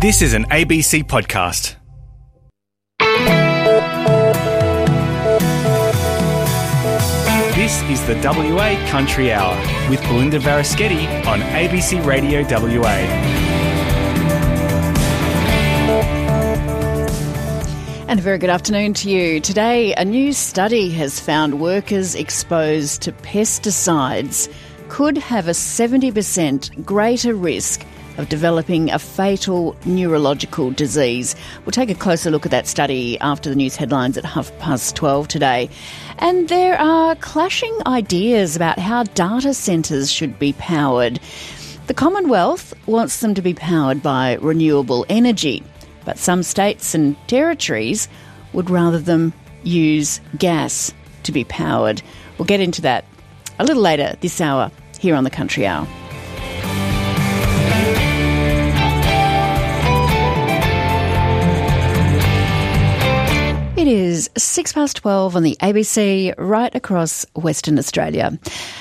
This is an ABC podcast. This is the WA Country Hour with Belinda Varaschetti on ABC Radio WA. And a very good afternoon to you. Today, a new study has found workers exposed to pesticides could have a 70% greater risk of developing a fatal neurological disease. We'll take a closer look at that study after the news headlines at 12:30 today. And there are clashing ideas about how data centres should be powered. The Commonwealth wants them to be powered by renewable energy, but some states and territories would rather them use gas to be powered. We'll get into that a little later this hour here on the Country Hour. It is 12:06 on the ABC right across Western Australia.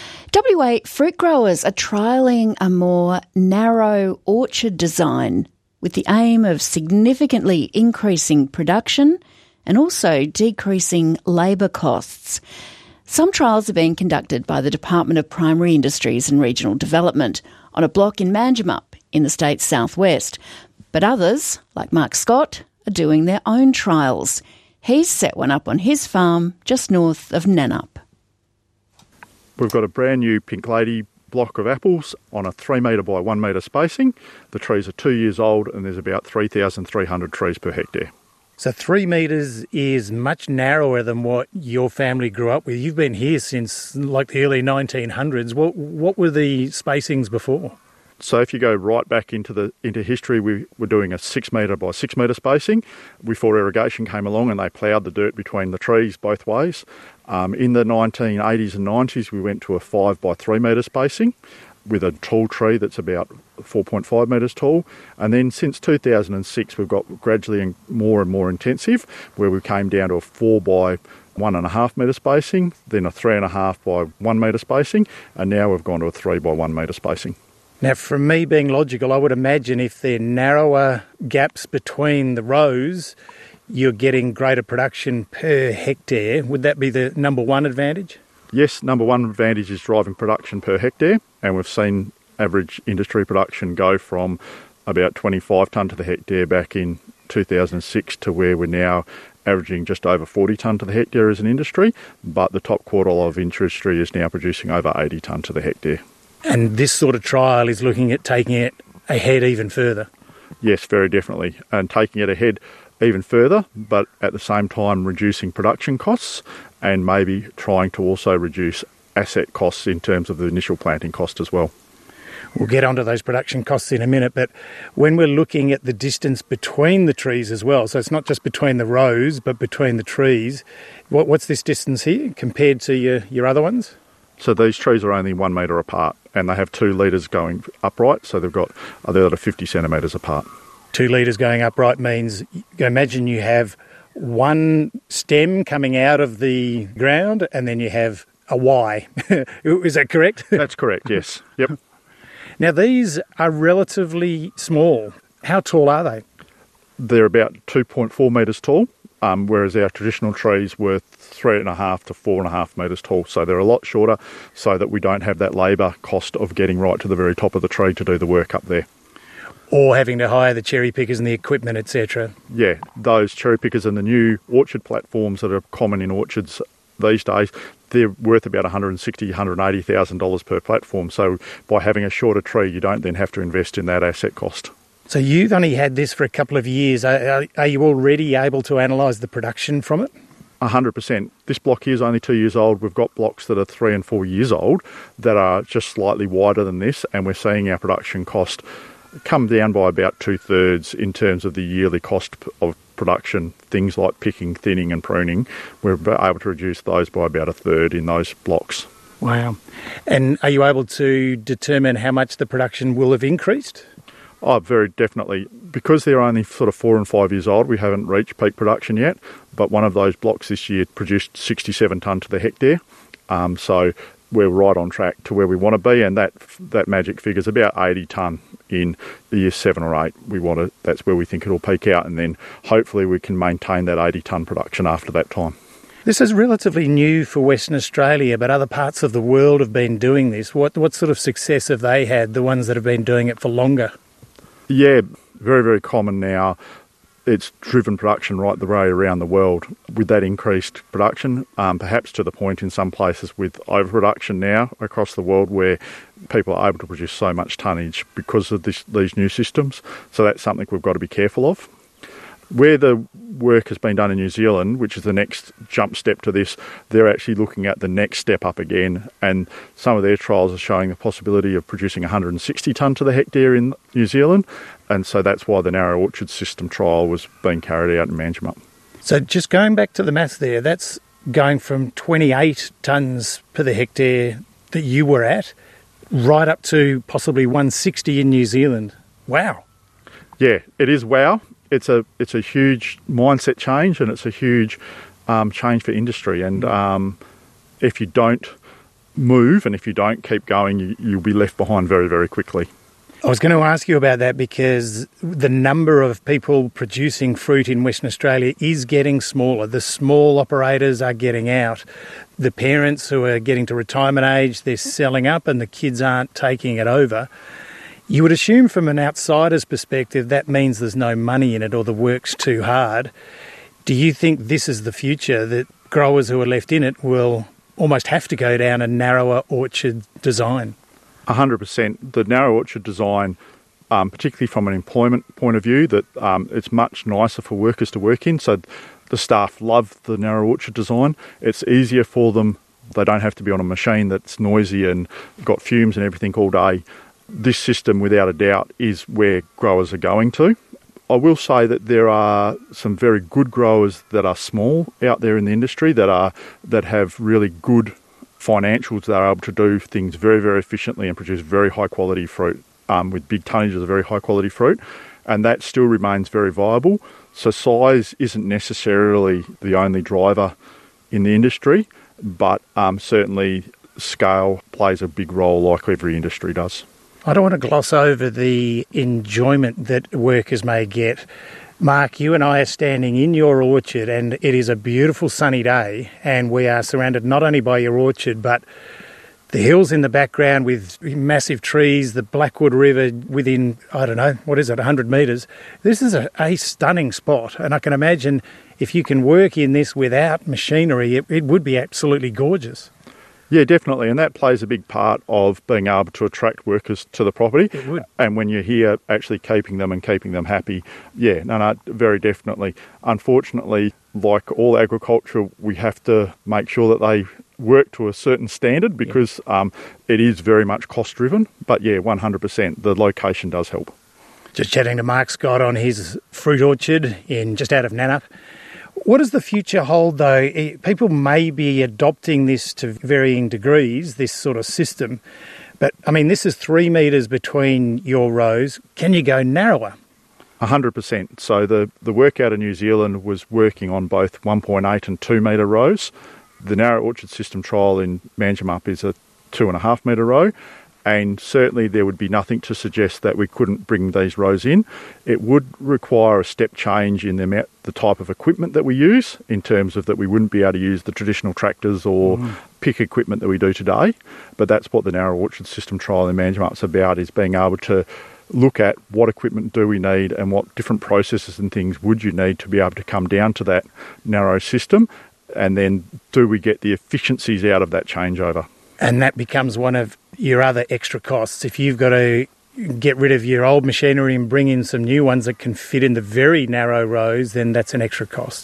WA fruit growers are trialling a more narrow orchard design with the aim of significantly increasing production and also decreasing labour costs. Some trials are being conducted by the Department of Primary Industries and Regional Development on a block in Manjimup in the state's southwest, but others, like Mark Scott, are doing their own trials. He's set one up on his farm just north of Nannup. We've got a brand new Pink Lady block of apples on a 3 metre by 1 metre spacing. The trees are 2 years old and there's about 3,300 trees per hectare. So 3 metres is much narrower than what your family grew up with. You've been here since like the early 1900s. What were the spacings before? So if you go right back into history, we were doing a 6 metre by 6 metre spacing before irrigation came along and they ploughed the dirt between the trees both ways. In the 1980s and 90s, we went to a 5 by 3 metre spacing with a tall tree that's about 4.5 metres tall. And then since 2006, we've got gradually and more intensive, where we came down to a 4 by 1.5 metre spacing, then a 3.5 by 1 metre spacing, and now we've gone to a 3 by 1 metre spacing. Now, from me being logical, I would imagine if there are narrower gaps between the rows, you're getting greater production per hectare. Would that be the number one advantage? Yes, number one advantage is driving production per hectare, and we've seen average industry production go from about 25 tonne to the hectare back in 2006 to where we're now averaging just over 40 tonne to the hectare as an industry, but the top quartile of industry is now producing over 80 tonne to the hectare. And this sort of trial is looking at taking it ahead even further? Yes, very definitely, and taking it ahead even further, but at the same time reducing production costs and maybe trying to also reduce asset costs in terms of the initial planting cost as well. We'll get onto those production costs in a minute, but when we're looking at the distance between the trees as well, so it's not just between the rows but between the trees, what's this distance here compared to your other ones? So these trees are only 1 metre apart and they have 2 leaders going upright, so they're at 50 centimetres apart. 2 leaders going upright means, imagine you have one stem coming out of the ground and then you have a Y. Is that correct? That's correct, yes. Yep. Now these are relatively small. How tall are they? They're about 2.4 metres tall, whereas our traditional trees were 3.5 to 4.5 metres tall. So they're a lot shorter so that we don't have that labour cost of getting right to the very top of the tree to do the work up there. Or having to hire the cherry pickers and the equipment, etc. Yeah, those cherry pickers and the new orchard platforms that are common in orchards these days, they're worth about $160,000, $180,000 per platform. So by having a shorter tree, you don't then have to invest in that asset cost. So you've only had this for a couple of years. Are you already able to analyse the production from it? 100%. This block here is only 2 years old. We've got blocks that are 3 and 4 years old that are just slightly wider than this, and we're seeing our production cost come down by about 2/3 in terms of the yearly cost of production. Things like picking, thinning and pruning, we're able to reduce those by about 1/3 in those blocks. Wow. And are you able to determine how much the production will have increased? Oh, very definitely. Because they're only sort of 4 and 5 years old, we haven't reached peak production yet, but one of those blocks this year produced 67 tonne to the hectare. So we're right on track to where we want to be, and that magic figure is about 80 tonne in year 7 or 8. That's where we think it'll peak out, and then hopefully we can maintain that 80 tonne production after that time. This is relatively new for Western Australia, but other parts of the world have been doing this. What sort of success have they had, the ones that have been doing it for longer? Yeah, very, very common now. It's driven production right the way around the world with that increased production, perhaps to the point in some places with overproduction now across the world where people are able to produce so much tonnage because of these new systems. So that's something we've got to be careful of. Where the work has been done in New Zealand, which is the next jump step to this, they're actually looking at the next step up again, and some of their trials are showing the possibility of producing 160 tonne to the hectare in New Zealand, and so that's why the narrow orchard system trial was being carried out in Manjimup. So just going back to the maths there, that's going from 28 tonnes per the hectare that you were at, right up to possibly 160 in New Zealand. Wow. Yeah, it is wow. It's a huge mindset change, and it's a huge change for industry. And if you don't move and if you don't keep going, you'll be left behind very, very quickly. I was going to ask you about that because the number of people producing fruit in Western Australia is getting smaller. The small operators are getting out. The parents who are getting to retirement age, they're selling up and the kids aren't taking it over. You would assume from an outsider's perspective that means there's no money in it or the work's too hard. Do you think this is the future, that growers who are left in it will almost have to go down a narrower orchard design? 100%. The narrow orchard design, particularly from an employment point of view, that it's much nicer for workers to work in. So the staff love the narrow orchard design. It's easier for them. They don't have to be on a machine that's noisy and got fumes and everything all day. This system, without a doubt, is where growers are going to. I will say that there are some very good growers that are small out there in the industry that have really good financials that are able to do things very, very efficiently and produce very high quality fruit with big tonnages of very high quality fruit, and that still remains very viable. So size isn't necessarily the only driver in the industry, but certainly scale plays a big role like every industry does. I don't want to gloss over the enjoyment that workers may get. Mark, you and I are standing in your orchard and it is a beautiful sunny day, and we are surrounded not only by your orchard but the hills in the background with massive trees, the Blackwood River within, 100 metres. This is a stunning spot, and I can imagine if you can work in this without machinery, it would be absolutely gorgeous. Yeah, definitely, and that plays a big part of being able to attract workers to the property. It would. And when you're here, actually keeping them and keeping them happy, very definitely. Unfortunately, like all agriculture, we have to make sure that they work to a certain standard because it is very much cost-driven. But yeah, 100%, the location does help. Just chatting to Mark Scott on his fruit orchard in just out of Nannup. What does the future hold, though? People may be adopting this to varying degrees, this sort of system. But, I mean, this is 3 metres between your rows. Can you go narrower? 100%. So the work out of New Zealand was working on both 1.8 and 2 metre rows. The narrow orchard system trial in Manjimup is a 2.5 metre row. And certainly there would be nothing to suggest that we couldn't bring these rows in. It would require a step change in the type of equipment that we use, in terms of that we wouldn't be able to use the traditional tractors or pick equipment that we do today. But that's what the narrow orchard system trial in Manjimup's about, is being able to look at what equipment do we need and what different processes and things would you need to be able to come down to that narrow system, and then do we get the efficiencies out of that changeover. And that becomes one of your other extra costs. If you've got to get rid of your old machinery and bring in some new ones that can fit in the very narrow rows, then that's an extra cost.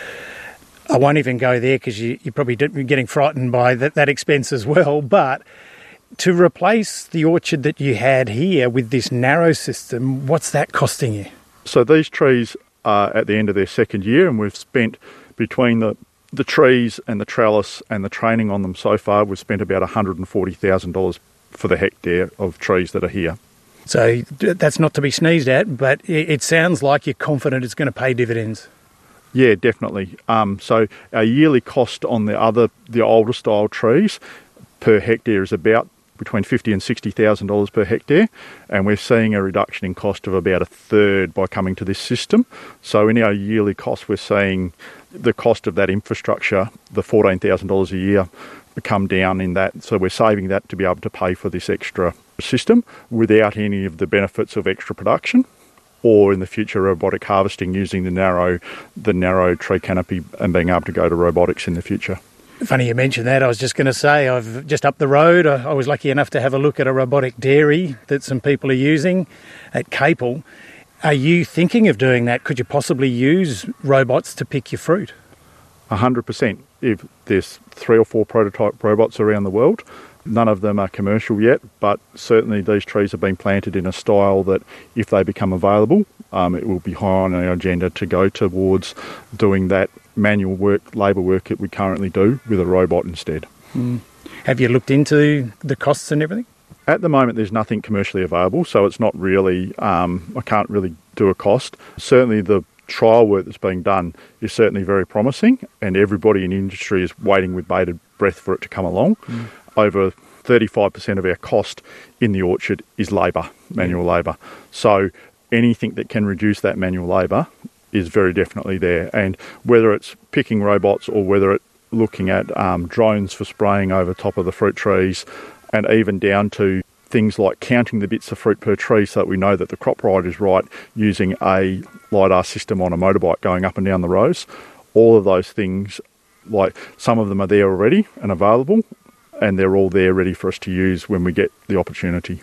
I won't even go there because you're probably getting frightened by that expense as well. But to replace the orchard that you had here with this narrow system, what's that costing you? So these trees are at the end of their second year, and we've spent between the trees and the trellis and the training on them so far, we've spent about $140,000 for the hectare of trees that are here. So that's not to be sneezed at, but it sounds like you're confident it's going to pay dividends. Yeah, definitely. So our yearly cost on the older style trees, per hectare is about between $50,000 and $60,000 per hectare, and we're seeing a reduction in cost of about a third by coming to this system. So in our yearly cost, we're seeing the cost of that infrastructure, the $14,000 a year, come down in that. So we're saving that to be able to pay for this extra system without any of the benefits of extra production, or in the future robotic harvesting using the narrow tree canopy and being able to go to robotics in the future. Funny you mentioned that. I was just going to say, I've just up the road, I was lucky enough to have a look at a robotic dairy that some people are using at Capel. Are you thinking of doing that? Could you possibly use robots to pick your fruit? 100%. If there's 3 or 4 prototype robots around the world, none of them are commercial yet, but certainly these trees have been planted in a style that if they become available, it will be high on our agenda to go towards doing that manual work, labour work that we currently do with a robot instead. Have you looked into the costs and everything? At the moment, there's nothing commercially available, so it's not really, I can't really do a cost. Certainly the trial work that's being done is certainly very promising, and everybody in the industry is waiting with bated breath for it to come along. Over 35% of our cost in the orchard is labour, manual labour. So anything that can reduce that manual labour is very definitely there. And whether it's picking robots or whether it's looking at drones for spraying over top of the fruit trees, and even down to things like counting the bits of fruit per tree so that we know that the crop ride is right using a LiDAR system on a motorbike going up and down the rows. All of those things, like some of them are there already and available, and they're all there ready for us to use when we get the opportunity.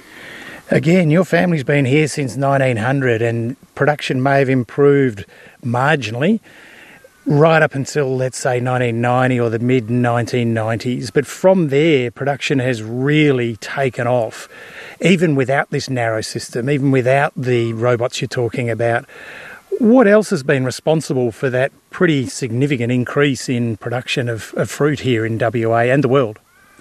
Again, your family's been here since 1900 and production may have improved marginally right up until, let's say, 1990 or the mid-1990s. But from there, production has really taken off, even without this narrow system, even without the robots you're talking about. What else has been responsible for that pretty significant increase in production of fruit here in WA and the world?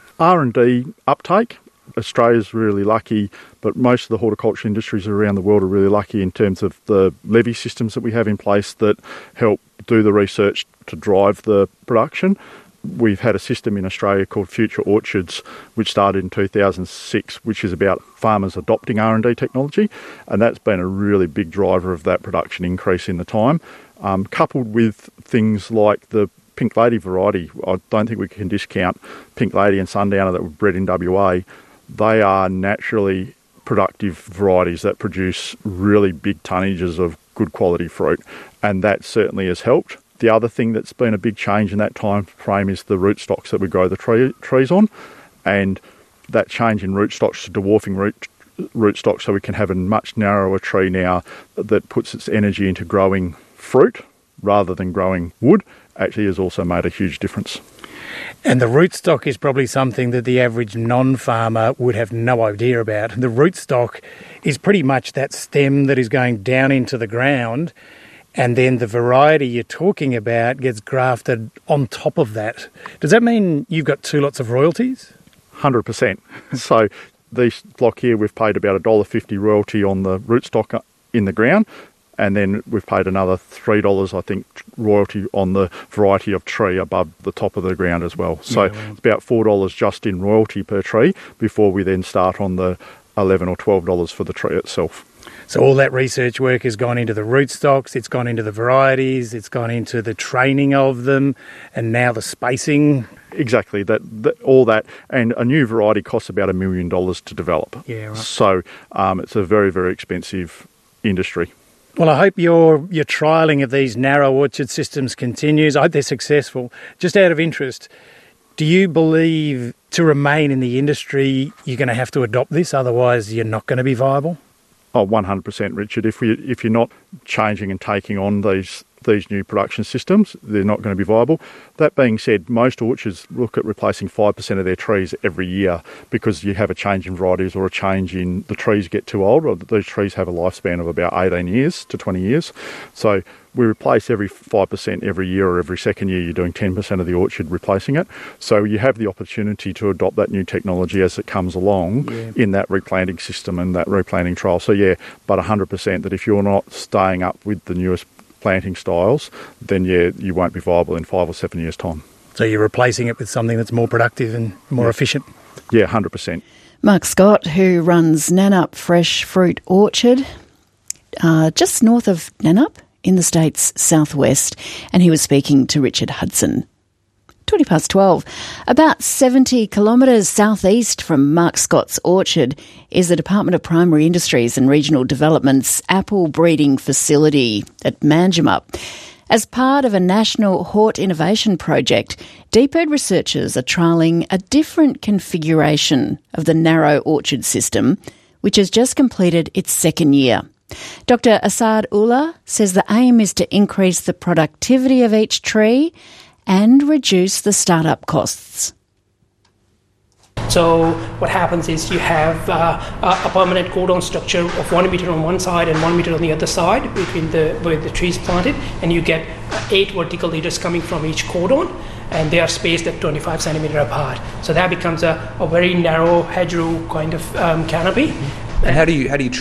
R&D uptake. Australia's really lucky, but most of the horticulture industries around the world are really lucky in terms of the levy systems that we have in place that help do the research to drive the production. We've had a system in Australia called Future Orchards, which started in 2006, which is about farmers adopting R&D technology, and that's been a really big driver of that production increase in the time, coupled with things like the Pink Lady variety. I don't think we can discount Pink Lady and Sundowner that were bred in WA. They are naturally productive varieties that produce really big tonnages of good quality fruit, and that certainly has helped. The other thing that's been a big change in that time frame is the rootstocks that we grow the trees on, and that change in rootstocks to dwarfing rootstocks so we can have a much narrower tree now that puts its energy into growing fruit rather than growing wood actually has also made a huge difference. And the rootstock is probably something that the average non-farmer would have no idea about. The rootstock is pretty much that stem that is going down into the ground, and then the variety you're talking about gets grafted on top of that. Does that mean you've got 2 lots of royalties? 100%. So this block here, we've paid about $1.50 royalty on the rootstock in the ground, and then we've paid another $3, I think, royalty on the variety of tree above the top of the ground as well. So it's about $4 just in royalty per tree before we then start on the $11 or $12 for the tree itself. So all that research work has gone into the rootstocks, it's gone into the varieties, it's gone into the training of them, and now the spacing. Exactly, that all that, and a new variety costs about $1 million to develop. Yeah, right. So it's a very, very expensive industry. Well, I hope your trialling of these narrow orchard systems continues. I hope they're successful. Just out of interest, do you believe to remain in the industry you're going to have to adopt this, otherwise you're not going to be viable? Oh, 100%, Richard. If you're not changing and taking on these new production systems, they're not going to be viable. That being said, most orchards look at replacing 5% of their trees every year because you have a change in varieties or a change in the trees get too old, or those trees have a lifespan of about 18 years to 20 years. So we replace every 5% every year, or every second year you're doing 10% of the orchard replacing it. So you have the opportunity to adopt that new technology as it comes along in that replanting system and that replanting trial. So but 100% that if you're not staying up with the newest planting styles, then you won't be viable in 5 or 7 years' time. So you're replacing it with something that's more productive and more efficient? Yeah, 100%. Mark Scott, who runs Nannup Fresh Fruit Orchard, just north of Nannup in the state's southwest, and he was speaking to Richard Hudson. 12:20. About 70 kilometres southeast from Mark Scott's orchard is the Department of Primary Industries and Regional Development's apple breeding facility at Manjimup. As part of a national hort innovation project, DPIRD researchers are trialling a different configuration of the narrow orchard system, which has just completed its second year. Dr. Asad Ullah says the aim is to increase the productivity of each tree and reduce the startup costs. So what happens is you have a permanent cordon structure of 1 metre on one side and 1 metre on the other side between where the tree is planted, and you get 8 vertical leaders coming from each cordon, and they are spaced at 25 centimetre apart. So that becomes a very narrow hedgerow kind of canopy. And how do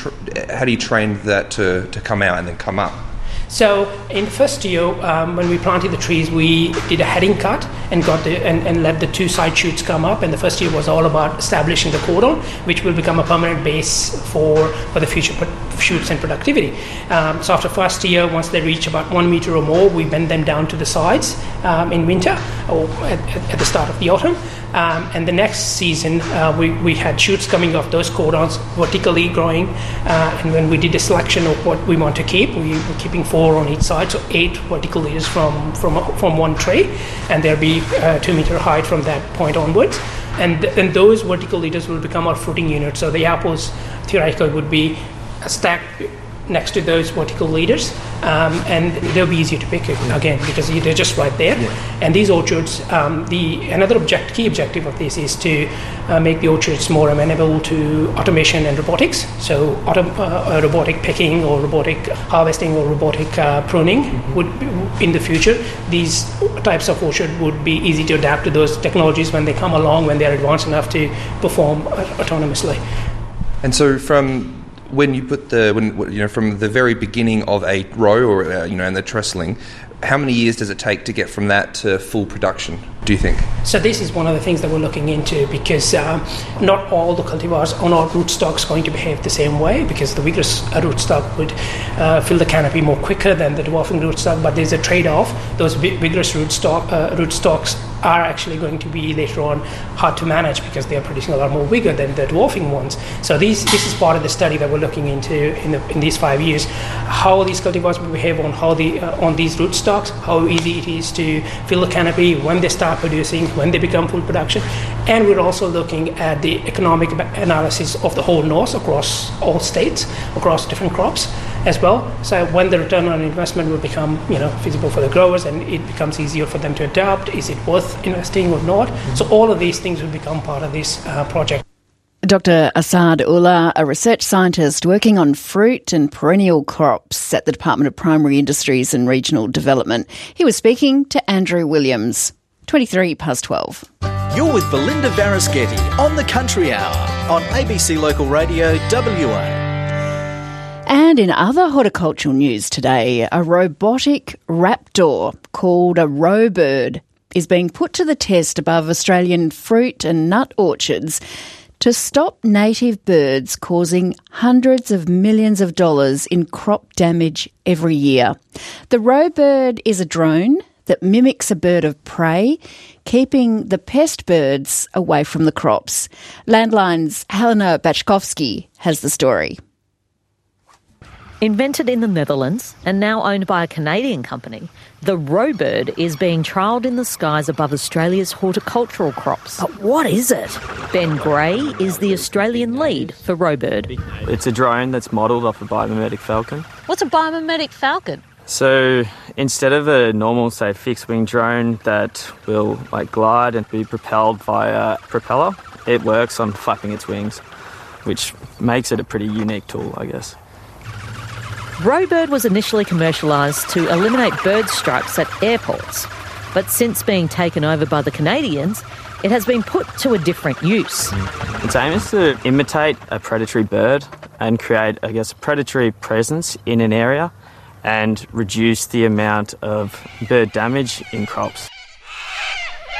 you train that to come out and then come up? So in the first year, when we planted the trees, we did a heading cut and let the 2 side shoots come up. And the first year was all about establishing the cordon, which will become a permanent base for the future shoots and productivity. So after first year, once they reach about 1 metre or more, we bend them down to the sides in winter or at the start of the autumn. And the next season, we had shoots coming off those cordons vertically growing. And when we did a selection of what we want to keep, we were keeping 4 on each side, so 8 vertical leaders from one tray, and there'll be 2 metre height from that point onwards. And those vertical leaders will become our fruiting units. So the apples theoretically would be stacked next to those vertical leaders, and they'll be easier to pick again because they're just right there. Yeah. And these orchards, another key objective of this is to make the orchards more amenable to automation and robotics. So robotic picking or robotic harvesting or robotic pruning would in the future. These types of orchard would be easy to adapt to those technologies when they come along, when they're advanced enough to perform autonomously. And so from when you put from the very beginning of a row or and the trestling, how many years does it take to get from that to full production, do you think? So this is one of the things that we're looking into, because not all the cultivars on our rootstocks going to behave the same way, because the vigorous rootstock would fill the canopy more quicker than the dwarfing rootstock, but there's a trade-off. Those vigorous rootstocks are actually going to be later on hard to manage because they are producing a lot more vigor than the dwarfing ones. So this is part of the study that we're looking into in these 5 years, how these cultivars will behave on these rootstocks, how easy it is to fill the canopy when they start producing, when they become full production. And we're also looking at the economic analysis of the whole north across all states, across different crops as well. So when the return on investment will become feasible for the growers and it becomes easier for them to adapt, is it worth investing or not? So all of these things will become part of this project. Dr. Asad Ullah, a research scientist working on fruit and perennial crops at the Department of Primary Industries and Regional Development. He was speaking to Andrew Williams. 12:23. You're with Belinda Varaschetti on the Country Hour on ABC Local Radio WA. And in other horticultural news today, a robotic raptor called a rowbird is being put to the test above Australian fruit and nut orchards to stop native birds causing hundreds of millions of dollars in crop damage every year. The rowbird is a drone that mimics a bird of prey, keeping the pest birds away from the crops. Landline's Helena Bachkovsky has the story. Invented in the Netherlands and now owned by a Canadian company, the rowbird is being trialled in the skies above Australia's horticultural crops. But what is it? Ben Gray is the Australian lead for rowbird. It's a drone that's modelled off a biomimetic falcon. What's a biomimetic falcon? So instead of a normal, say, fixed-wing drone that will glide and be propelled via a propeller, it works on flapping its wings, which makes it a pretty unique tool, I guess. Rowbird was initially commercialised to eliminate bird strikes at airports, but since being taken over by the Canadians, it has been put to a different use. Its aim is to imitate a predatory bird and create, I guess, a predatory presence in an area and reduce the amount of bird damage in crops.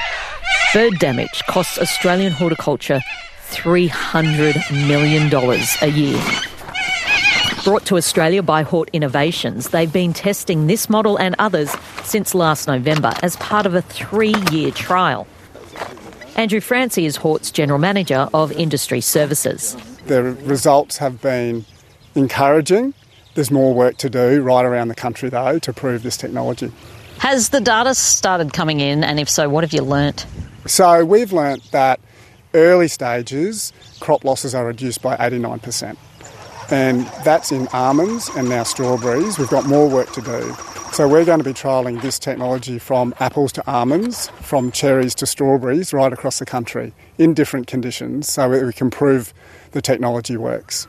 Bird damage costs Australian horticulture $300 million a year. Brought to Australia by Hort Innovations, they've been testing this model and others since last November as part of a 3-year trial. Andrew Francie is Hort's General Manager of Industry Services. The results have been encouraging. There's more work to do right around the country, though, to prove this technology. Has the data started coming in, and if so, what have you learnt? So we've learnt that early stages, crop losses are reduced by 89%. And that's in almonds and now strawberries. We've got more work to do. So we're going to be trialling this technology from apples to almonds, from cherries to strawberries, right across the country in different conditions so that we can prove the technology works.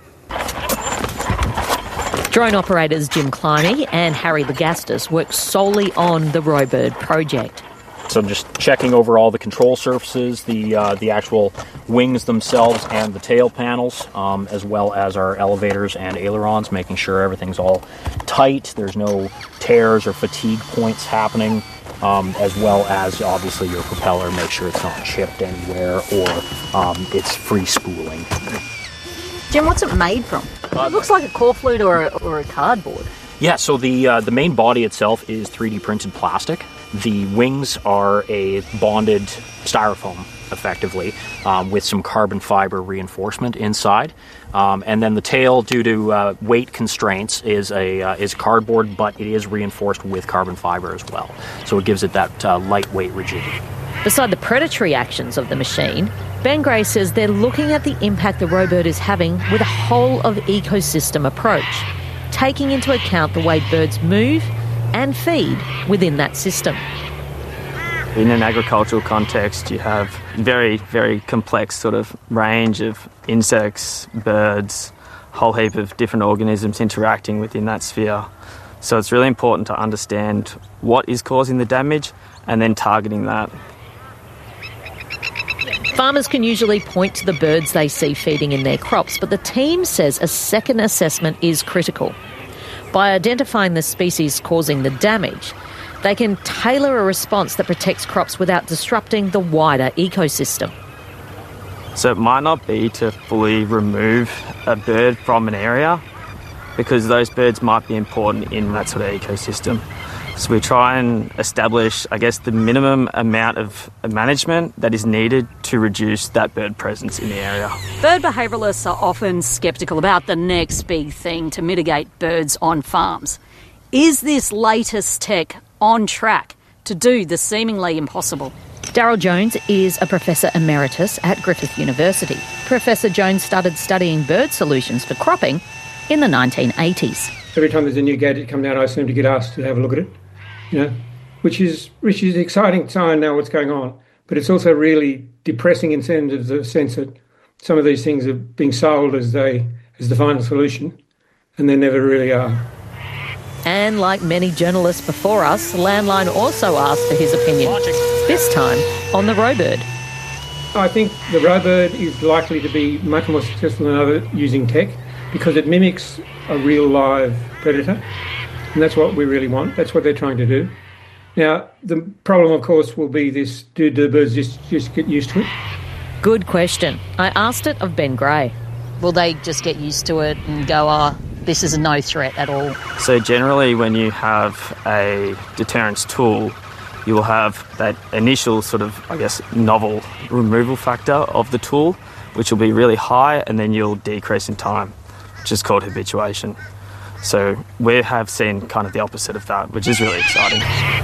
Drone operators Jim Cliney and Harry Legastus work solely on the Robird project. So I'm just checking over all the control surfaces, the actual wings themselves and the tail panels, as well as our elevators and ailerons, making sure everything's all tight, there's no tears or fatigue points happening, as well as obviously your propeller, make sure it's not chipped anywhere or it's free spooling. Jim, what's it made from? It looks like a core flute or a cardboard. Yeah, so the main body itself is 3D printed plastic. The wings are a bonded styrofoam, effectively, with some carbon fiber reinforcement inside. And then the tail, due to weight constraints, is cardboard, but it is reinforced with carbon fiber as well. So it gives it that lightweight rigidity. Beside the predatory actions of the machine, Ben Gray says they're looking at the impact the Robird is having with a whole-of-ecosystem approach, taking into account the way birds move and feed within that system. In an agricultural context, you have very, very complex sort of range of insects, birds, a whole heap of different organisms interacting within that sphere. So it's really important to understand what is causing the damage and then targeting that. Farmers can usually point to the birds they see feeding in their crops, but the team says a second assessment is critical. By identifying the species causing the damage, they can tailor a response that protects crops without disrupting the wider ecosystem. So it might not be to fully remove a bird from an area, because those birds might be important in that sort of ecosystem. So we try and establish, I guess, the minimum amount of management that is needed to reduce that bird presence in the area. Bird behaviouralists are often sceptical about the next big thing to mitigate birds on farms. Is this latest tech on track to do the seemingly impossible? Daryl Jones is a Professor Emeritus at Griffith University. Professor Jones started studying bird solutions for cropping in the 1980s. Every time there's a new gadget come down, I seem to get asked to have a look at it, which is an exciting sign now what's going on. But it's also really depressing in terms of the sense that some of these things are being sold as the final solution, and they never really are. And like many journalists before us, Landline also asked for his opinion, this time on the Robird. I think the Robird is likely to be much more successful than other using tech because it mimics a real live predator, and that's what we really want. That's what they're trying to do. Now, the problem, of course, will be this, do the birds just get used to it? Good question. I asked it of Ben Gray. Will they just get used to it and go, this is a no threat at all? So generally when you have a deterrence tool, you will have that initial sort of, I guess, novel removal factor of the tool, which will be really high, and then you'll decrease in time, which is called habituation. So we have seen kind of the opposite of that, which is really exciting.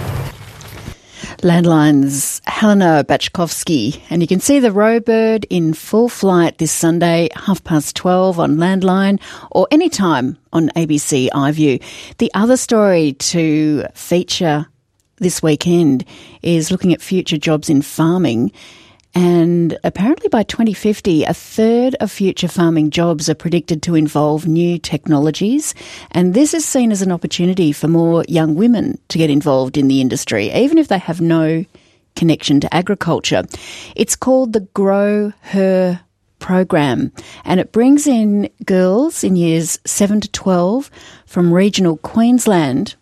Landline's Helena Bachkovsky, and you can see the Robird in full flight this Sunday, 12:30 on Landline, or anytime on ABC iView. The other story to feature this weekend is looking at future jobs in farming. And apparently by 2050, a third of future farming jobs are predicted to involve new technologies. And this is seen as an opportunity for more young women to get involved in the industry, even if they have no connection to agriculture. It's called the Grow Her program, and it brings in girls in years 7 to 12 from regional Queensland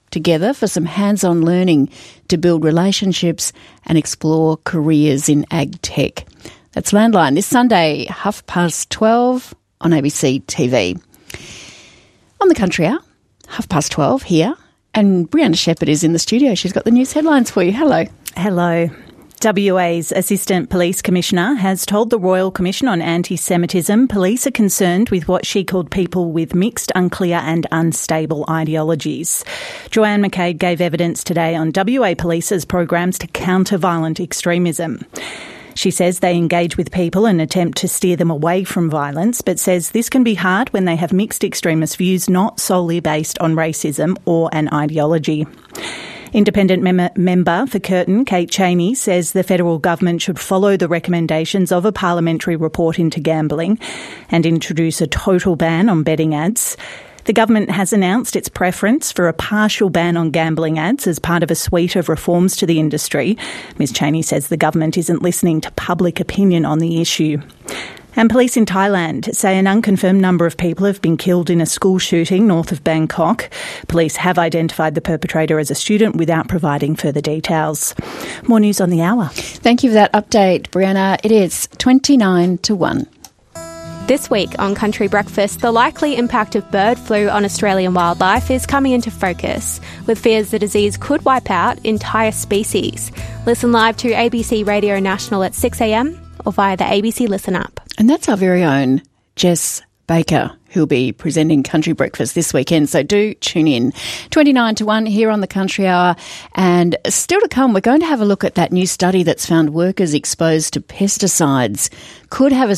together for some hands-on learning to build relationships and explore careers in ag tech. That's Landline this Sunday, 12:30 on ABC TV. On the Country Hour, 12:30 here, and Brianna Shepherd is in the studio. She's got the news headlines for you. Hello. Hello. WA's Assistant Police Commissioner has told the Royal Commission on Anti-Semitism police are concerned with what she called people with mixed, unclear and unstable ideologies. Joanne McCabe gave evidence today on WA Police's programs to counter violent extremism. She says they engage with people and attempt to steer them away from violence, but says this can be hard when they have mixed extremist views not solely based on racism or an ideology. Independent member for Curtin, Kate Chaney, says the federal government should follow the recommendations of a parliamentary report into gambling and introduce a total ban on betting ads. The government has announced its preference for a partial ban on gambling ads as part of a suite of reforms to the industry. Ms Chaney says the government isn't listening to public opinion on the issue. And police in Thailand say an unconfirmed number of people have been killed in a school shooting north of Bangkok. Police have identified the perpetrator as a student without providing further details. More news on the hour. Thank you for that update, Brianna. It is 29-1. This week on Country Breakfast, the likely impact of bird flu on Australian wildlife is coming into focus, with fears the disease could wipe out entire species. Listen live to ABC Radio National at 6 a.m. or via the ABC Listen app. And that's our very own Jess Baker, who'll be presenting Country Breakfast this weekend, so do tune in. 29-1 here on the Country Hour. And still to come, we're going to have a look at that new study that's found workers exposed to pesticides could have a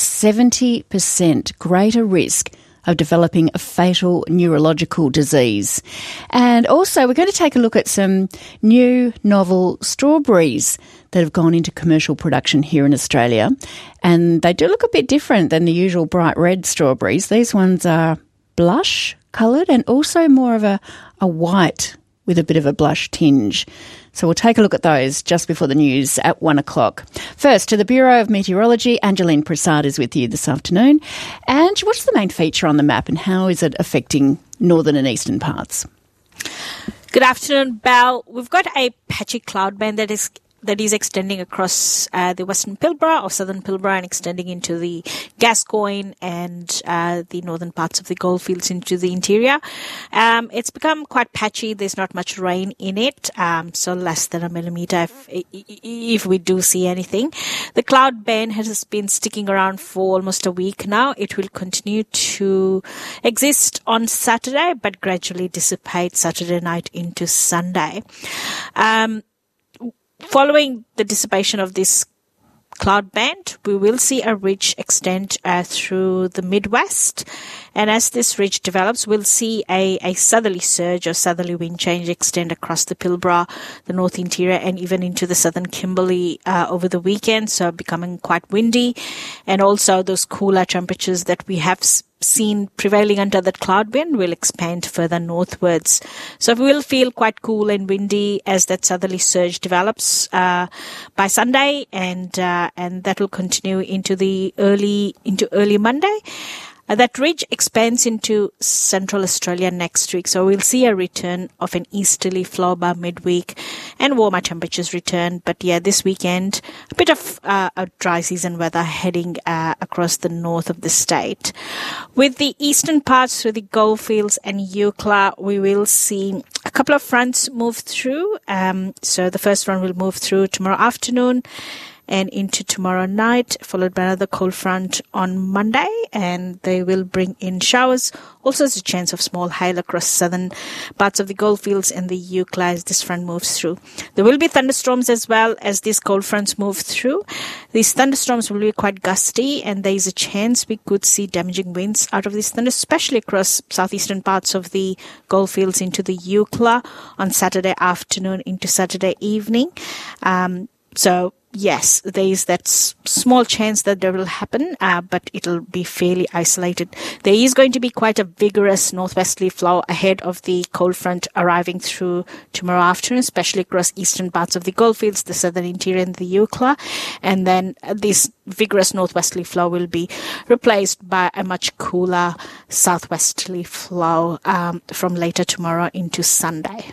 70% greater risk of developing a fatal neurological disease. And also, we're going to take a look at some new novel strawberries that have gone into commercial production here in Australia. And they do look a bit different than the usual bright red strawberries. These ones are blush coloured and also more of a white with a bit of a blush tinge. So we'll take a look at those just before the news at 1 o'clock. First, to the Bureau of Meteorology, Angeline Prasad is with you this afternoon. And what's the main feature on the map and how is it affecting northern and eastern parts? Good afternoon, Belle. We've got a patchy cloud band that is extending across the Western Pilbara or Southern Pilbara and extending into the Gascoyne and the northern parts of the goldfields into the interior. It's become quite patchy. There's not much rain in it, so less than a millimetre if we do see anything. The cloud band has been sticking around for almost a week now. It will continue to exist on Saturday, but gradually dissipate Saturday night into Sunday. Following the dissipation of this cloud band, we will see a ridge extend through the Midwest. And as this ridge develops, we'll see a southerly surge or southerly wind change extend across the Pilbara, the North Interior, and even into the southern Kimberley over the weekend, so becoming quite windy. And also those cooler temperatures that we have seen prevailing under that cloud band will expand further northwards. So we will feel quite cool and windy as that southerly surge develops by Sunday, and that will continue into early Monday. That ridge expands into central Australia next week, so we'll see a return of an easterly flow by midweek and warmer temperatures return. But yeah, this weekend, a bit of a dry season weather heading across the north of the state. With the eastern parts through the Goldfields and Eucla, we will see a couple of fronts move through. So the first one will move through tomorrow afternoon and into tomorrow night, followed by another cold front on Monday, and they will bring in showers. Also, there's a chance of small hail across southern parts of the Goldfields and the Eucla as this front moves through. There will be thunderstorms as well as these cold fronts move through. These thunderstorms will be quite gusty, and there is a chance we could see damaging winds out of these thunders, especially across southeastern parts of the Goldfields into the Eucla on Saturday afternoon into Saturday evening. So yes, there is that small chance that there will happen, but it'll be fairly isolated. There is going to be quite a vigorous northwesterly flow ahead of the cold front arriving through tomorrow afternoon, especially across eastern parts of the Goldfields, the southern interior and the Eucla. And then this vigorous northwesterly flow will be replaced by a much cooler southwesterly flow from later tomorrow into Sunday.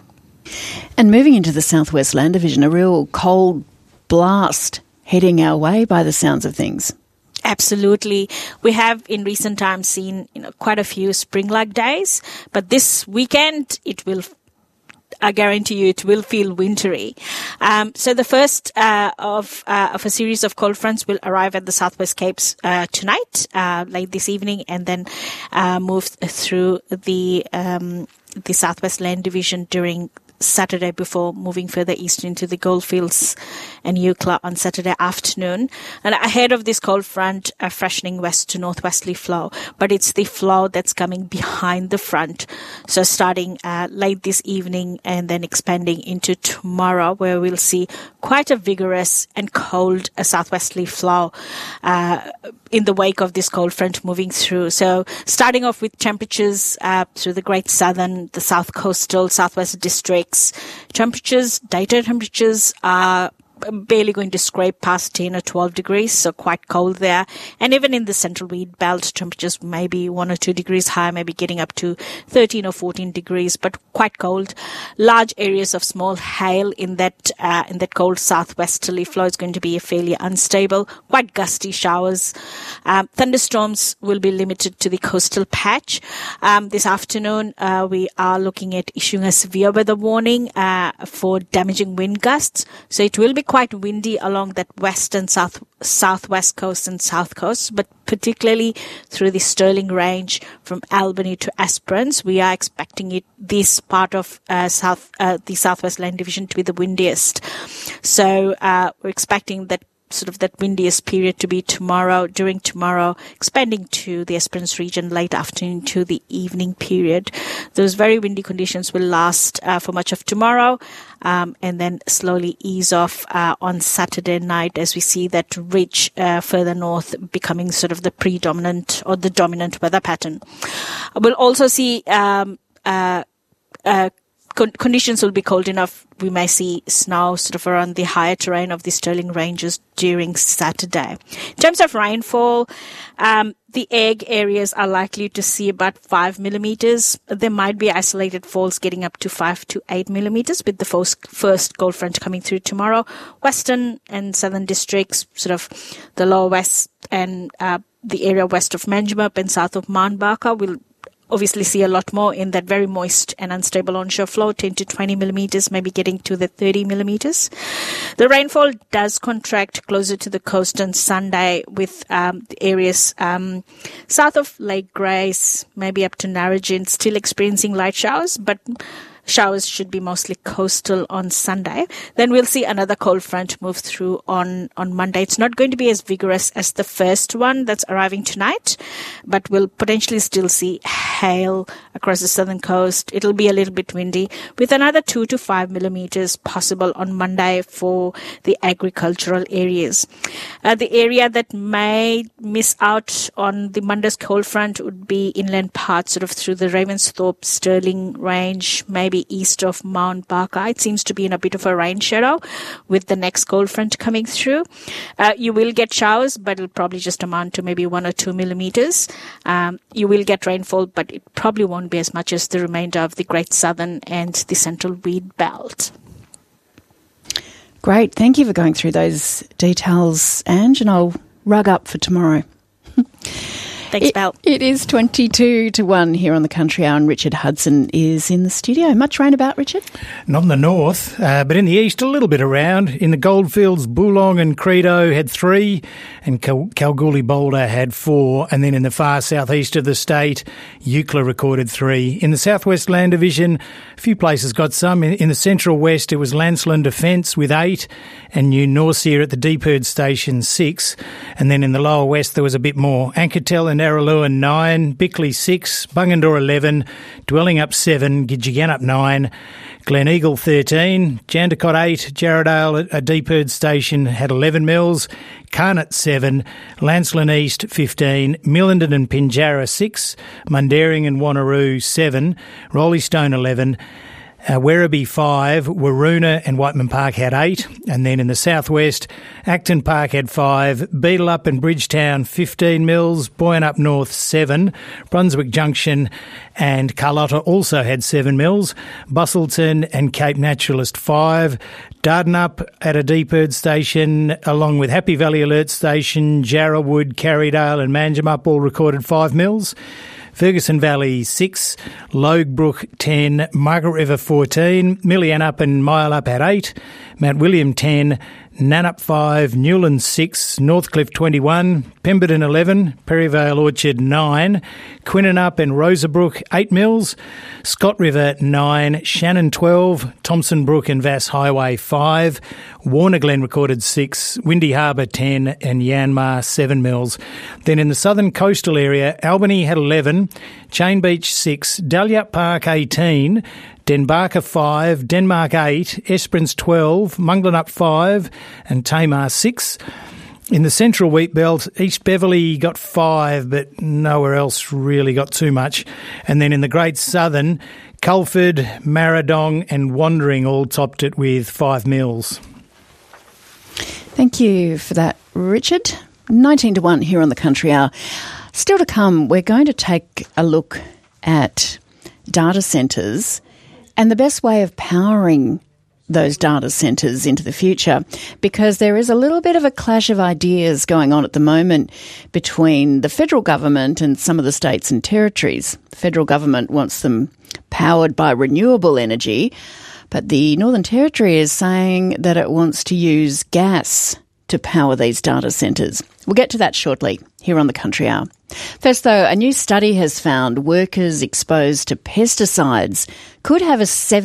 And moving into the Southwest Land Division, a real cold blast heading our way by the sounds of things. Absolutely. We have in recent times seen quite a few spring-like days, but this weekend I guarantee you it will feel wintry. So the first of a series of cold fronts will arrive at the Southwest Capes tonight, late this evening, and then move through the Southwest Land Division during Saturday before moving further east into the Goldfields and Eucla on Saturday afternoon. And ahead of this cold front, a freshening west to northwesterly flow, but it's the flow that's coming behind the front. So starting late this evening and then expanding into tomorrow, where we'll see quite a vigorous and cold southwesterly flow in the wake of this cold front moving through. So starting off with temperatures through the Great Southern, the South Coastal, Southwest districts, daytime temperatures are barely going to scrape past 10 or 12 degrees, so quite cold there. And even in the central wheat belt, temperatures maybe 1 or 2 degrees higher, maybe getting up to 13 or 14 degrees, but quite cold. Large areas of small hail in that cold southwesterly flow is going to be fairly unstable, quite gusty showers. Thunderstorms will be limited to the coastal patch. This afternoon, we are looking at issuing a severe weather warning for damaging wind gusts. So it will be quite windy along that west and southwest coast and south coast, but particularly through the Stirling Range from Albany to Esperance. We are expecting this part of the Southwest Land Division to be the windiest. So we're expecting that windiest period to be during tomorrow, expanding to the Esperance region late afternoon to the evening period. Those very windy conditions will last for much of tomorrow, and then slowly ease off on Saturday night as we see that ridge further north becoming sort of the predominant or the dominant weather pattern. We'll also see conditions will be cold enough. We may see snow sort of around the higher terrain of the Stirling Ranges during Saturday. In terms of rainfall, the egg areas are likely to see about 5 millimeters. There might be isolated falls getting up to 5 to 8 millimeters with the first cold front coming through tomorrow. Western and southern districts, sort of the lower west and the area west of Manjimup and south of Mount Barker will obviously see a lot more in that very moist and unstable onshore flow, 10 to 20 millimeters, maybe getting to the 30 millimeters. The rainfall does contract closer to the coast on Sunday with areas south of Lake Grace, maybe up to Narrogin, still experiencing light showers, but showers should be mostly coastal on Sunday. Then we'll see another cold front move through on Monday. It's not going to be as vigorous as the first one that's arriving tonight, but we'll potentially still see hail across the southern coast. It'll be a little bit windy with another 2 to 5 millimeters possible on Monday for the agricultural areas. The area that may miss out on the Monday's cold front would be inland parts sort of through the Ravensthorpe, Stirling Range, maybe east of Mount Barker. It seems to be in a bit of a rain shadow with the next cold front coming through. You will get showers, but it'll probably just amount to maybe 1 or 2 millimeters. You will get rainfall, but it probably won't be as much as the remainder of the Great Southern and the Central Wheat Belt. Great. Thank you for going through those details, Ange, and I'll rug up for tomorrow. Thanks, Belle. It is 22 to 1 here on the Country Hour, and Richard Hudson is in the studio. Much rain about, Richard? Not in the north, but in the east, a little bit around. In the Goldfields, Boolong and Credo had 3, and Kalgoorlie Boulder had 4. And then in the far southeast of the state, Eucla recorded 3. In the Southwest Land Division, a few places got some. In the central west, it was Lancelin Defence with 8, and New Norcia at the Deeperd Station 6. And then in the lower west, there was a bit more. Anketel and Araluen 9, Bickley 6, Bungendore 11, Dwellingup 7, Gidgegannup 9, Gleneagle 13, Jandakot 8, Jarradale at Deeperd Station had 11 mils, Carnot 7, Lancelin East 15, Millenden and Pinjarra 6, Mundaring and Wanneroo 7, Roleystone 11, Werribee 5, Waroona and Whiteman Park had 8. And then in the southwest, Acton Park had 5, Beedelup and Bridgetown 15 mils, Boyanup North 7, Brunswick Junction and Carlotta also had 7 mils, Bustleton and Cape Naturalist 5, Dardanup at a Deeperd station, along with Happy Valley Alert Station, Jarrawood, Carrydale and Manjimup all recorded 5 mils. Ferguson Valley 6, Loguebrook 10, Margaret River 14, Millianup and Myalup had 8, Mount William 10, Nanup 5, Newlands 6, Northcliffe 21, Pemberton 11, Perryvale Orchard 9, Quinnanup and Rosabrook 8 mils, Scott River 9, Shannon 12, Thompson Brook and Vass Highway 5, Warner Glen recorded 6, Windy Harbour 10 and Yanmar 7 mils. Then in the southern coastal area, Albany had 11, Chain Beach 6, Dalyup Park 18, Denbarker 5, Denmark 8, Esperance 12, Munglanup 5 and Tamar 6. In the central wheat belt, East Beverley got 5, but nowhere else really got too much. And then in the Great Southern, Culford, Marradong and Wandering all topped it with 5 mils. Thank you for that, Richard. 19 to 1 here on the Country Hour. Still to come, we're going to take a look at data centres and the best way of powering those data centres into the future, because there is a little bit of a clash of ideas going on at the moment between the federal government and some of the states and territories. The federal government wants them powered by renewable energy, but the Northern Territory is saying that it wants to use gas to power these data centres. We'll get to that shortly here on the Country Hour. First, though, a new study has found workers exposed to pesticides could have a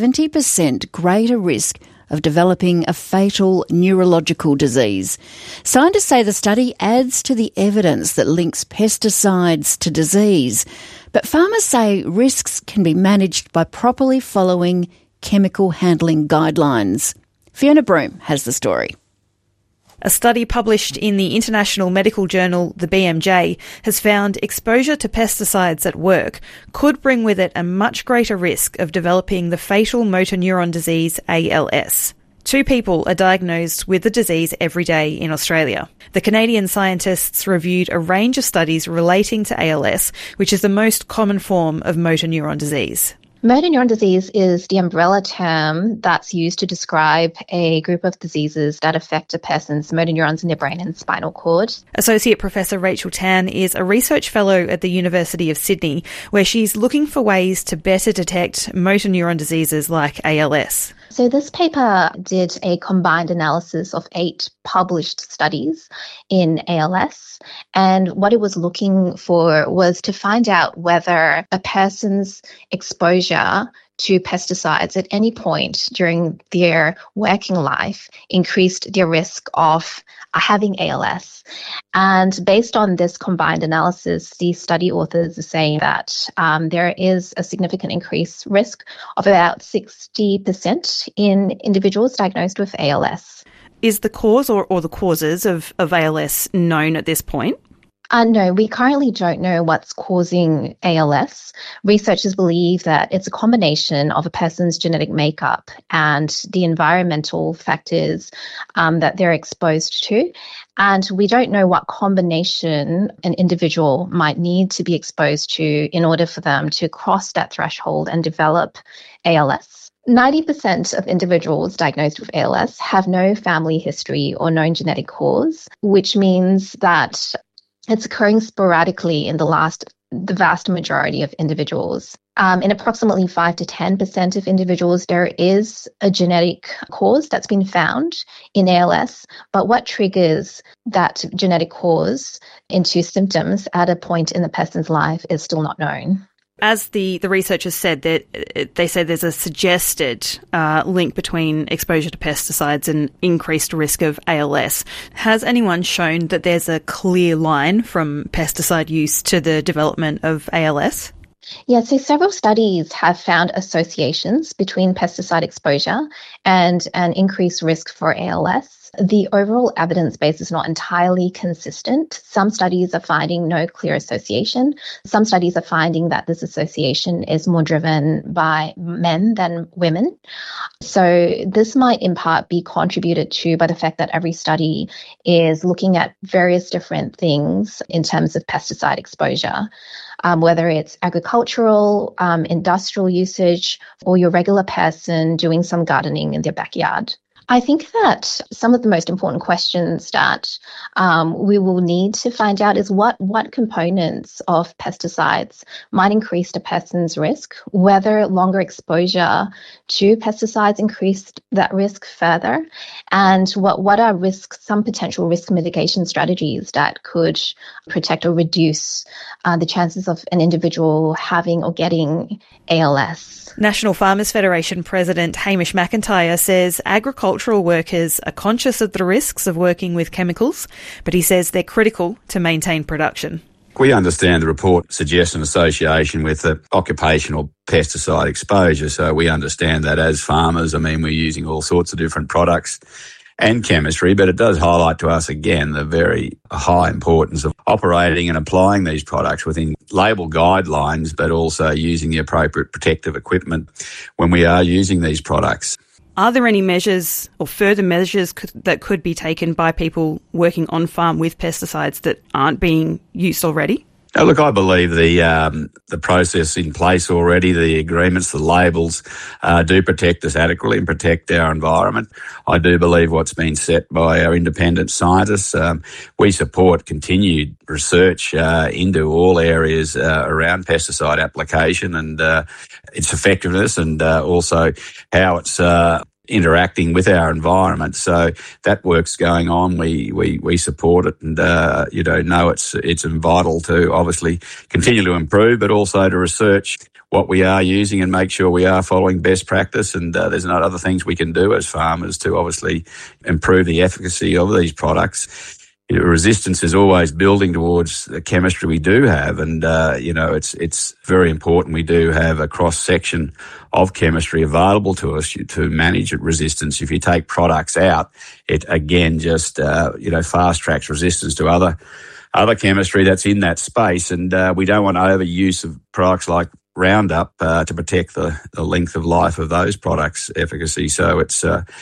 70% greater risk of developing a fatal neurological disease. Scientists say the study adds to the evidence that links pesticides to disease, but farmers say risks can be managed by properly following chemical handling guidelines. Fiona Broom has the story. A study published in the international medical journal, the BMJ, has found exposure to pesticides at work could bring with it a much greater risk of developing the fatal motor neuron disease, ALS. 2 people are diagnosed with the disease every day in Australia. The Canadian scientists reviewed a range of studies relating to ALS, which is the most common form of motor neuron disease. Motor neuron disease is the umbrella term that's used to describe a group of diseases that affect a person's motor neurons in their brain and spinal cord. Associate Professor Rachel Tan is a research fellow at the University of Sydney, where she's looking for ways to better detect motor neuron diseases like ALS. So this paper did a combined analysis of 8 published studies in ALS, and what it was looking for was to find out whether a person's exposure to pesticides at any point during their working life increased their risk of having ALS. And based on this combined analysis, the study authors are saying that there is a significant increased risk of about 60% in individuals diagnosed with ALS. Is the cause or the causes of ALS known at this point? No, we currently don't know what's causing ALS. Researchers believe that it's a combination of a person's genetic makeup and the environmental factors that they're exposed to. And we don't know what combination an individual might need to be exposed to in order for them to cross that threshold and develop ALS. 90% of individuals diagnosed with ALS have no family history or known genetic cause, which means that it's occurring sporadically in the vast majority of individuals. In approximately 5 to 10% of individuals, there is a genetic cause that's been found in ALS, but what triggers that genetic cause into symptoms at a point in the person's life is still not known. As the researchers said, that they say there's a suggested link between exposure to pesticides and increased risk of ALS. Has anyone shown that there's a clear line from pesticide use to the development of ALS? Yeah, so several studies have found associations between pesticide exposure and an increased risk for ALS. the overall evidence base is not entirely consistent. Some studies are finding no clear association. Some studies are finding that this association is more driven by men than women. So this might in part be contributed to by the fact that every study is looking at various different things in terms of pesticide exposure. Whether it's agricultural, industrial usage, or your regular person doing some gardening in their backyard. I think that some of the most important questions that we will need to find out is what components of pesticides might increase a person's risk, whether longer exposure to pesticides increased that risk further, and what are some potential risk mitigation strategies that could protect or reduce the chances of an individual having or getting ALS. National Farmers Federation President Hamish McIntyre says agricultural workers are conscious of the risks of working with chemicals, but he says they're critical to maintain production. We understand the report suggests an association with the occupational pesticide exposure, so we understand that as farmers, we're using all sorts of different products and chemistry, but it does highlight to us again the very high importance of operating and applying these products within label guidelines, but also using the appropriate protective equipment when we are using these products. Are there any measures or further measures that could be taken by people working on farm with pesticides that aren't being used already? Look, I believe the process in place already, the agreements, the labels, do protect us adequately and protect our environment. I do believe what's been set by our independent scientists. We support continued research into all areas around pesticide application and its effectiveness, and also how it's interacting with our environment. So that work's going on. We support it, and know it's vital to obviously continue to improve, but also to research what we are using and make sure we are following best practice. And there's not other things we can do as farmers to obviously improve the efficacy of these products. Resistance is always building towards the chemistry we do have, and it's very important we do have a cross-section of chemistry available to us to manage resistance. If you take products out, it again just fast-tracks resistance to other chemistry that's in that space, and we don't want overuse of products like Roundup to protect the length of life of those products' efficacy. So it's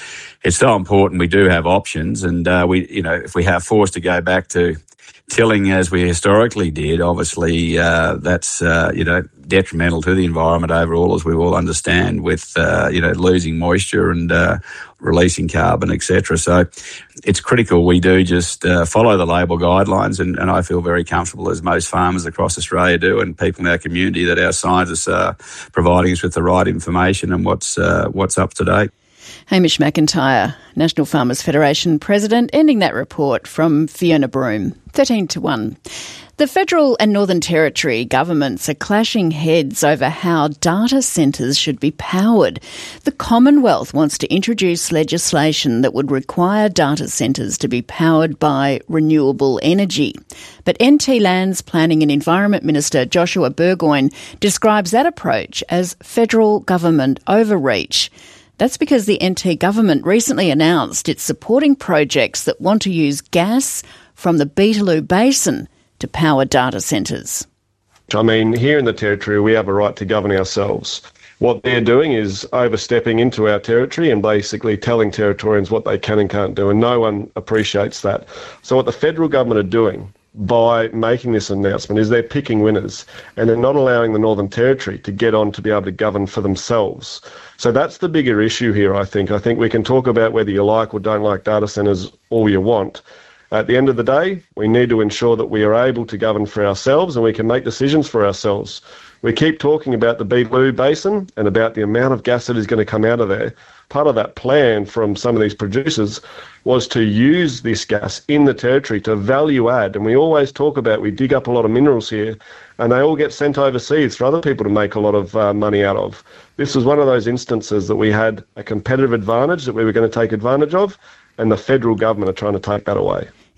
so important we do have options, and if we are forced to go back to tilling as we historically did, obviously that's detrimental to the environment overall, as we all understand, with losing moisture and releasing carbon, etc. So it's critical we do just follow the label guidelines, and I feel very comfortable, as most farmers across Australia do, and people in our community, that our scientists are providing us with the right information and what's up to date. Hamish McIntyre, National Farmers Federation President, ending that report from Fiona Broome. 13-1. The federal and Northern Territory governments are clashing heads over how data centres should be powered. The Commonwealth wants to introduce legislation that would require data centres to be powered by renewable energy. But NT Lands Planning and Environment Minister Joshua Burgoyne describes that approach as federal government overreach. That's because the NT government recently announced it's supporting projects that want to use gas from the Beetaloo Basin to power data centres. Here in the Territory, we have a right to govern ourselves. What they're doing is overstepping into our territory and basically telling Territorians what they can and can't do, and no one appreciates that. So what the federal government are doing by making this announcement is they're picking winners, and they're not allowing the Northern Territory to get on to be able to govern for themselves. So that's the bigger issue here, I think. I think we can talk about whether you like or don't like data centres all you want. At the end of the day, we need to ensure that we are able to govern for ourselves and we can make decisions for ourselves. We keep talking about the Beetaloo Basin and about the amount of gas that is going to come out of there. Part of that plan from some of these producers was to use this gas in the Territory to value add. And we always talk about we dig up a lot of minerals here and they all get sent overseas for other people to make a lot of money out of. This was one of those instances that we had a competitive advantage that we were going to take advantage of, and the federal government are trying to take that away.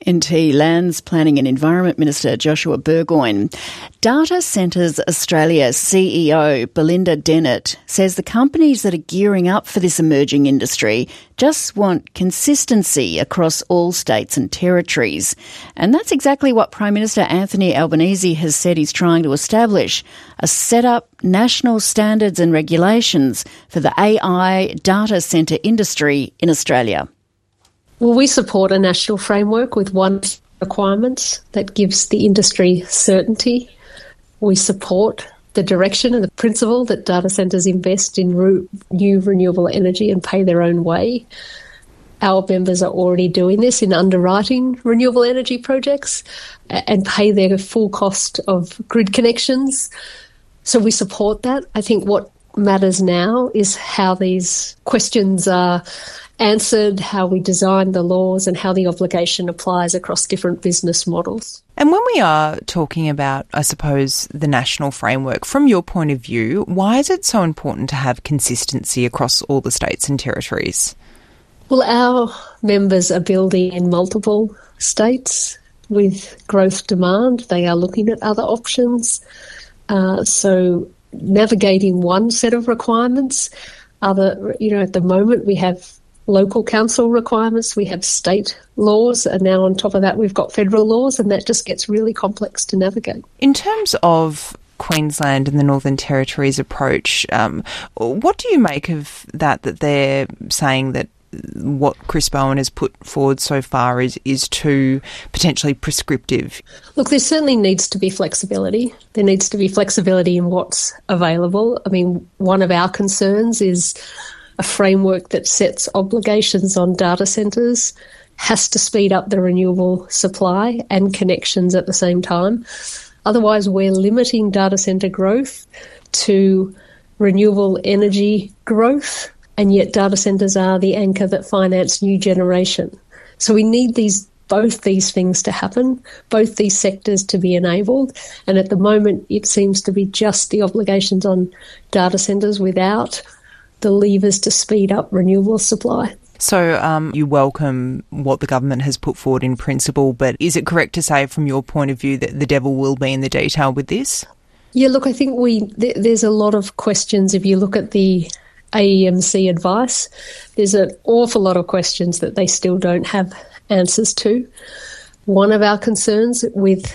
NT Lands Planning and Environment Minister Joshua Burgoyne. Data Centres Australia CEO Belinda Dennett says the companies that are gearing up for this emerging industry just want consistency across all states and territories. And that's exactly what Prime Minister Anthony Albanese has said he's trying to establish, a set-up national standards and regulations for the AI data centre industry in Australia. Well, we support a national framework with one requirements that gives the industry certainty. We support the direction and the principle that data centres invest in new renewable energy and pay their own way. Our members are already doing this in underwriting renewable energy projects and pay their full cost of grid connections. So we support that. I think what matters now is how these questions are answered, how we design the laws and how the obligation applies across different business models. And when we are talking about, I suppose, the national framework, from your point of view, why is it so important to have consistency across all the states and territories? Well, our members are building in multiple states with growth demand. They are looking at other options. So navigating one set of requirements, at the moment we have local council requirements, we have state laws, and now on top of that we've got federal laws, and that just gets really complex to navigate. In terms of Queensland and the Northern Territory's approach, what do you make of that they're saying that what Chris Bowen has put forward so far is too potentially prescriptive? Look, there certainly needs to be flexibility. There needs to be flexibility in what's available. I mean, one of our concerns is a framework that sets obligations on data centres has to speed up the renewable supply and connections at the same time. Otherwise, we're limiting data centre growth to renewable energy growth, and yet data centres are the anchor that finance new generation. So we need both these things to happen, both these sectors to be enabled, and at the moment it seems to be just the obligations on data centres without the levers to speed up renewable supply. So you welcome what the government has put forward in principle, but is it correct to say from your point of view that the devil will be in the detail with this? Yeah, look, I think there's a lot of questions. If you look at the AEMC advice, there's an awful lot of questions that they still don't have answers to. One of our concerns with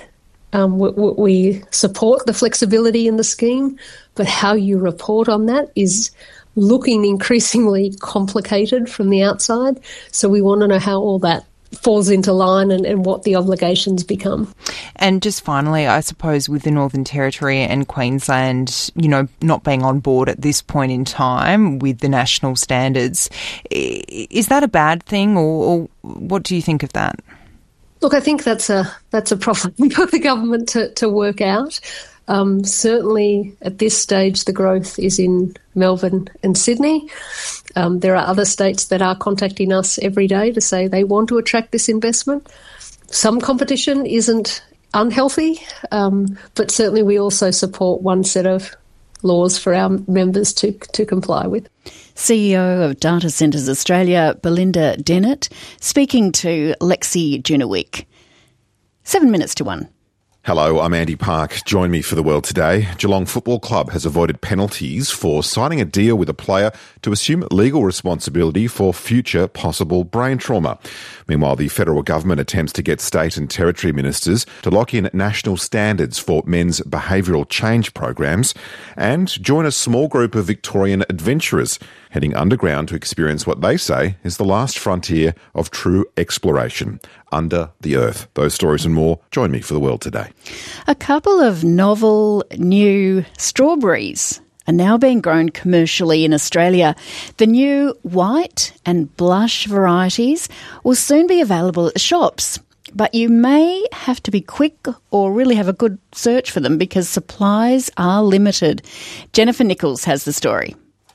we support the flexibility in the scheme, but how you report on that is looking increasingly complicated from the outside. So we want to know how all that falls into line and what the obligations become. And just finally, I suppose with the Northern Territory and Queensland, not being on board at this point in time with the national standards, is that a bad thing or what do you think of that? Look, I think that's a problem for the government to work out. Certainly at this stage, the growth is in Melbourne and Sydney. There are other states that are contacting us every day to say they want to attract this investment. Some competition isn't unhealthy, but certainly we also support one set of laws for our members to comply with. CEO of Data Centres Australia, Belinda Dennett, speaking to Lexi Junowick. 7 minutes to 1. Hello, I'm Andy Park. Join me for The World Today. Geelong Football Club has avoided penalties for signing a deal with a player to assume legal responsibility for future possible brain trauma. Meanwhile, the federal government attempts to get state and territory ministers to lock in national standards for men's behavioural change programs and join a small group of Victorian adventurers heading underground to experience what they say is the last frontier of true exploration, under the earth. Those stories and more. Join me for The World Today. A couple of novel new strawberries are now being grown commercially in Australia. The new white and blush varieties will soon be available at shops, but you may have to be quick or really have a good search for them because supplies are limited. Jennifer Nichols has the story.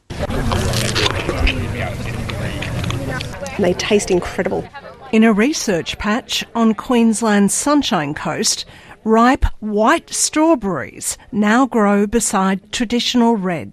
They taste incredible. In a research patch on Queensland's Sunshine Coast, ripe white strawberries now grow beside traditional reds.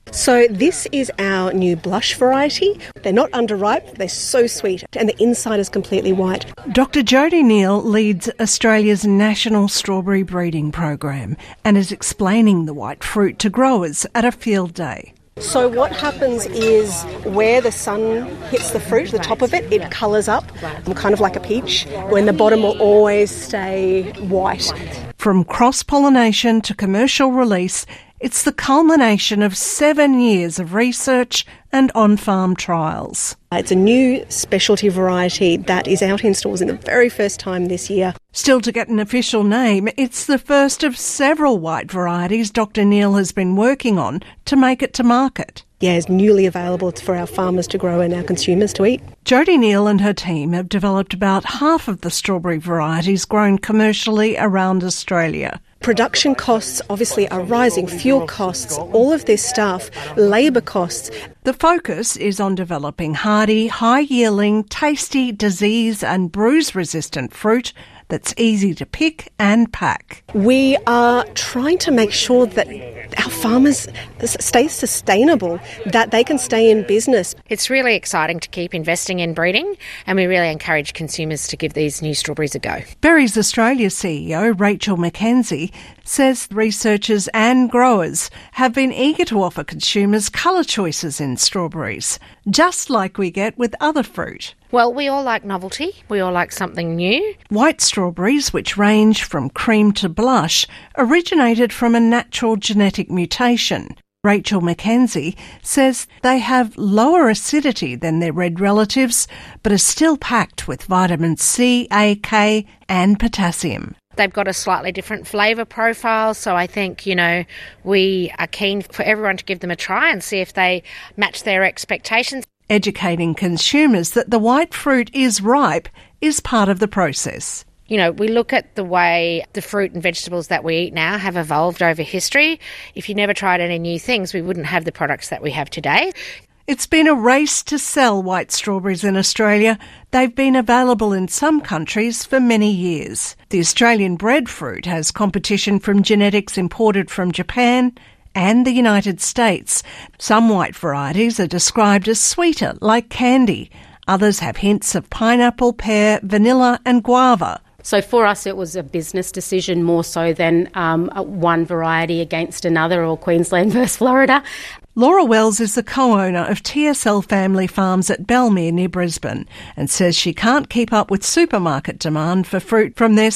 So this is our new blush variety. They're not underripe, they're so sweet, and the inside is completely white. Dr Jodie Neal leads Australia's national strawberry breeding program and is explaining the white fruit to growers at a field day. So what happens is where the sun hits the fruit, the top of it, it colours up, kind of like a peach, when the bottom will always stay white. From cross-pollination to commercial release, it's the culmination of 7 years of research and on-farm trials. It's a new specialty variety that is out in stores in the very first time this year. Still to get an official name, it's the first of several white varieties Dr Neal has been working on to make it to market. Yeah, it's newly available for our farmers to grow and our consumers to eat. Jodie Neal and her team have developed about half of the strawberry varieties grown commercially around Australia. Production costs obviously are rising, fuel costs, all of this stuff, labour costs. The focus is on developing hardy, high-yielding, tasty, disease and bruise-resistant fruit that's easy to pick and pack. We are trying to make sure that our farmers stay sustainable, that they can stay in business. It's really exciting to keep investing in breeding, and we really encourage consumers to give these new strawberries a go. Berries Australia CEO Rachel McKenzie says researchers and growers have been eager to offer consumers colour choices in strawberries, just like we get with other fruit. Well, we all like novelty. We all like something new. White strawberries, which range from cream to blush, originated from a natural genetic mutation. Rachel McKenzie says they have lower acidity than their red relatives, but are still packed with vitamin C, A, K and potassium. They've got a slightly different flavour profile, so I think, we are keen for everyone to give them a try and see if they match their expectations. Educating consumers that the white fruit is ripe is part of the process. We look at the way the fruit and vegetables that we eat now have evolved over history. If you never tried any new things, we wouldn't have the products that we have today. It's been a race to sell white strawberries in Australia. They've been available in some countries for many years. The Australian bred fruit has competition from genetics imported from Japan and the United States. Some white varieties are described as sweeter, like candy. Others have hints of pineapple, pear, vanilla and guava. So for us, it was a business decision more so than one variety against another, or Queensland versus Florida. Laura Wells is the co-owner of TSL Family Farms at Belmere near Brisbane and says she can't keep up with supermarket demand for fruit from their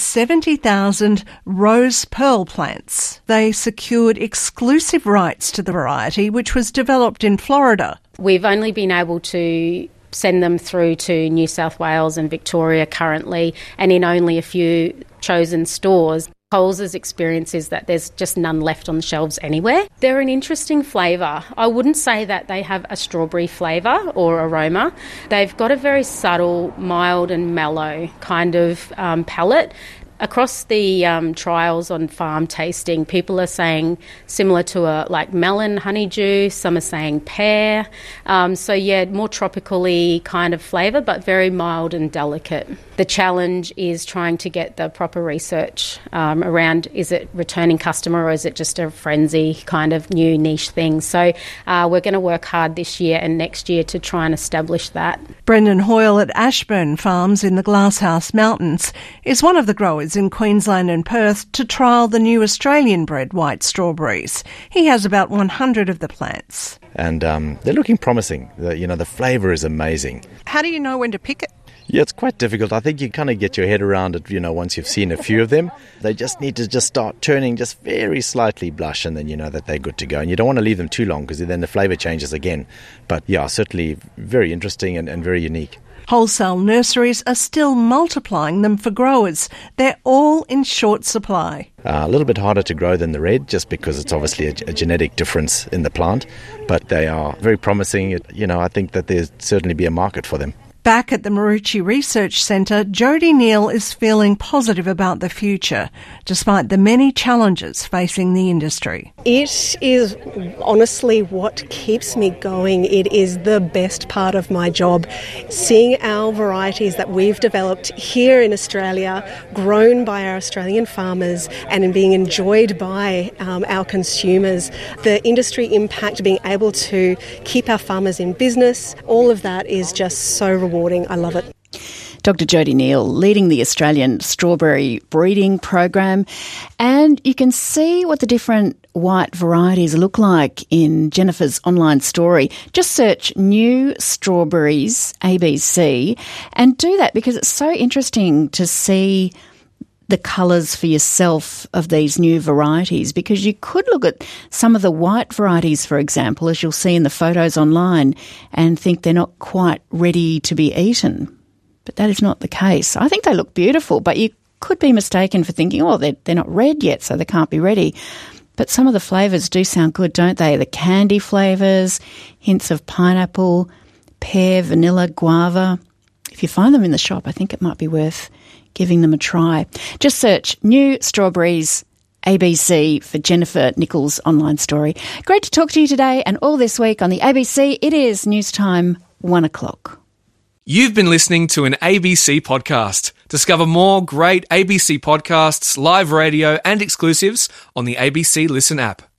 70,000 rose pearl plants. They secured exclusive rights to the variety, which was developed in Florida. We've only been able to send them through to New South Wales and Victoria currently, and in only a few chosen stores. Coles's experience is that there's just none left on the shelves anywhere. They're an interesting flavour. I wouldn't say that they have a strawberry flavour or aroma. They've got a very subtle, mild and mellow kind of palate. Across the trials on farm tasting, people are saying similar to a melon honeydew, some are saying pear. More tropically kind of flavour, but very mild and delicate. The challenge is trying to get the proper research around, is it returning customer or is it just a frenzy kind of new niche thing? So we're going to work hard this year and next year to try and establish that. Brendan Hoyle at Ashburn Farms in the Glasshouse Mountains is one of the growers in Queensland and Perth to trial the new Australian-bred white strawberries. He has about 100 of the plants. And they're looking promising. The flavour is amazing. How do you know when to pick it? Yeah, it's quite difficult. I think you kind of get your head around it, once you've seen a few of them. They just need to just start turning just very slightly blush, and then you know that they're good to go. And you don't want to leave them too long because then the flavour changes again. But yeah, certainly very interesting and very unique. Wholesale nurseries are still multiplying them for growers. They're all in short supply. A little bit harder to grow than the red, just because it's obviously a genetic difference in the plant. But they are very promising. I think that there'll certainly be a market for them. Back at the Marucci Research Centre, Jodie Neal is feeling positive about the future, despite the many challenges facing the industry. It is honestly what keeps me going. It is the best part of my job, seeing our varieties that we've developed here in Australia, grown by our Australian farmers and being enjoyed by our consumers. The industry impact, being able to keep our farmers in business, all of that is just so rewarding. I love it. Dr. Jodie Neal leading the Australian strawberry breeding program, and you can see what the different white varieties look like in Jennifer's online story. Just search New Strawberries ABC and do that because it's so interesting to see the colours for yourself of these new varieties, because you could look at some of the white varieties, for example, as you'll see in the photos online, and think they're not quite ready to be eaten. But that is not the case. I think they look beautiful, but you could be mistaken for thinking, oh, they're not red yet, so they can't be ready. But some of the flavours do sound good, don't they? The candy flavours, hints of pineapple, pear, vanilla, guava. If you find them in the shop, I think it might be worth giving them a try. Just search New Strawberries ABC for Jennifer Nichols' online story. Great to talk to you today and all this week on the ABC. It is news time, 1 o'clock. You've been listening to an ABC podcast. Discover more great ABC podcasts, live radio and exclusives on the ABC Listen app.